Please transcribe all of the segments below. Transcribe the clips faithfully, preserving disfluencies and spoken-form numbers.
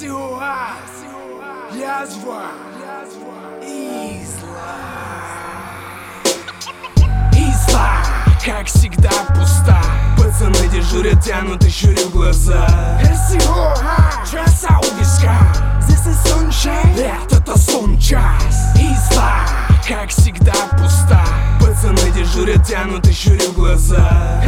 Сиуа, язва, Изла. Изла, как всегда, пуста. Пацаны дежурят, тянут и щурю глаза. Сиуа, часа у виска. This is sunshine, это-то сон час. Изла, как всегда, пуста. Пацаны дежурят, тянут и щурю глаза.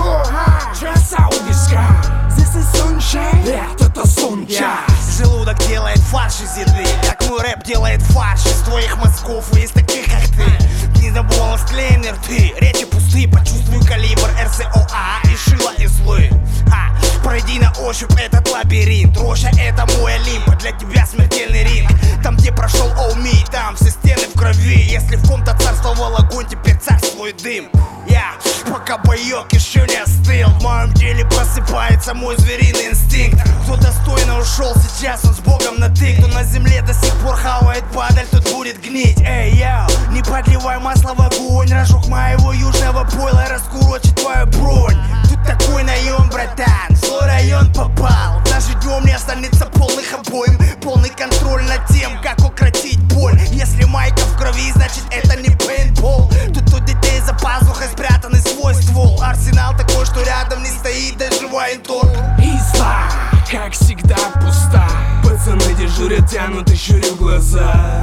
Сиуа, часа у виска. This is sunshine, это-то сон час. Желудок делает фарш из еды, как мой рэп делает фарш из твоих мозгов и из таких, как ты. Не забыла склеенные рты, речи пустые, почувствуй калибр эр си о а и шила из лы. А, пройди на ощупь этот лабиринт, Роша это мой Олимп, для тебя смертельный ринг. Там, где прошел Оуми, там все стены в крови. Если в ком-то царствовал огонь, теперь царствует дым. Я, пока боек еще не остыл, в моем теле просыпается мой звериный инстинкт. Кто достойно ушел, сейчас он с Богом на ты. Кто на земле до сих пор хавает падаль, тот будет гнить. Эй, йоу, не подливай масло в огонь, разжег моего южного пойла и раскурочит твою бронь. Тут такой наем, братан, в свой район попал. Даже днем не останется полных обоим, полный контроль над тем, как укротить боль. Если майка в крови, значит это не пейнтбол. Тут у детей за пазухой спрятанный свой ствол. Арсенал такой, что рядом не стоит даже военторг. Изла, как всегда, пуста. Пацаны дежурят, тянут и щурю глаза.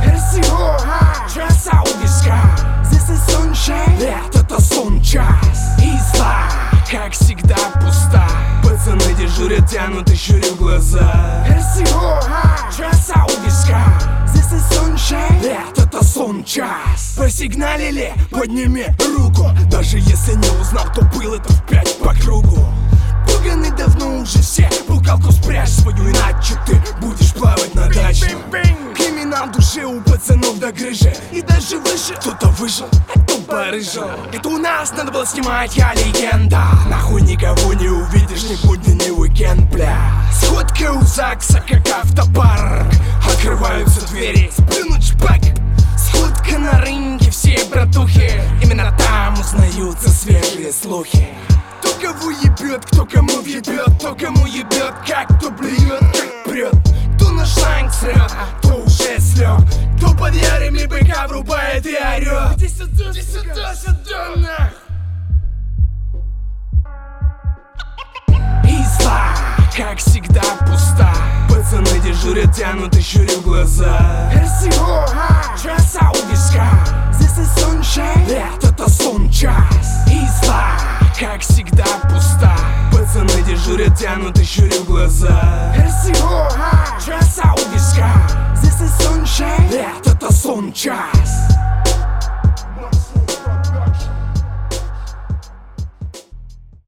Сиуа, часа у виска. This is sunshine, это-то сон час. Изла, как всегда, пуста. Пацаны дежурят, тянут и щурю глаза. Сиуа, часа у виска. This is sunshine, это-то сон час. Посигналили, подними руку. Даже если не узнал, кто был, это в пять по кругу. Пуганы давно уже все, бухгалку спрячь свою, иначе ты будешь плавать на даче. Криминал в душе у пацанов до грыжи, и даже выше. Кто-то выжил, а кто порыжил. Это у нас надо было снимать, я легенда. Нахуй никого не увидишь, ни будни, ни уикенд, бля. Сходка у ЗАГСа, как автопарк. Открываются двери, сплюнуть шпак. Сходка на рынке, все братухи. Именно там узнаются свежие слухи. Кто кого ебет, кто кому въебет, кто кому ебет, как кто блюет, как прет. Кто на шланг срет, кто уже слег, кто под ярыми быка врубает и орет. Иди сюда, иди сюда, сюда, нахуй. Изла, как всегда, пуста. Пацаны дежурят, тянут и щурю глаза. Сиуа, часа у виска. This is sunshine, это-то сон час. Изла, как всегда, пуста. Пацаны дежурят, тянут и щурю глаза. Сиуа, часа у виска. This is sunshine, это-то сон час.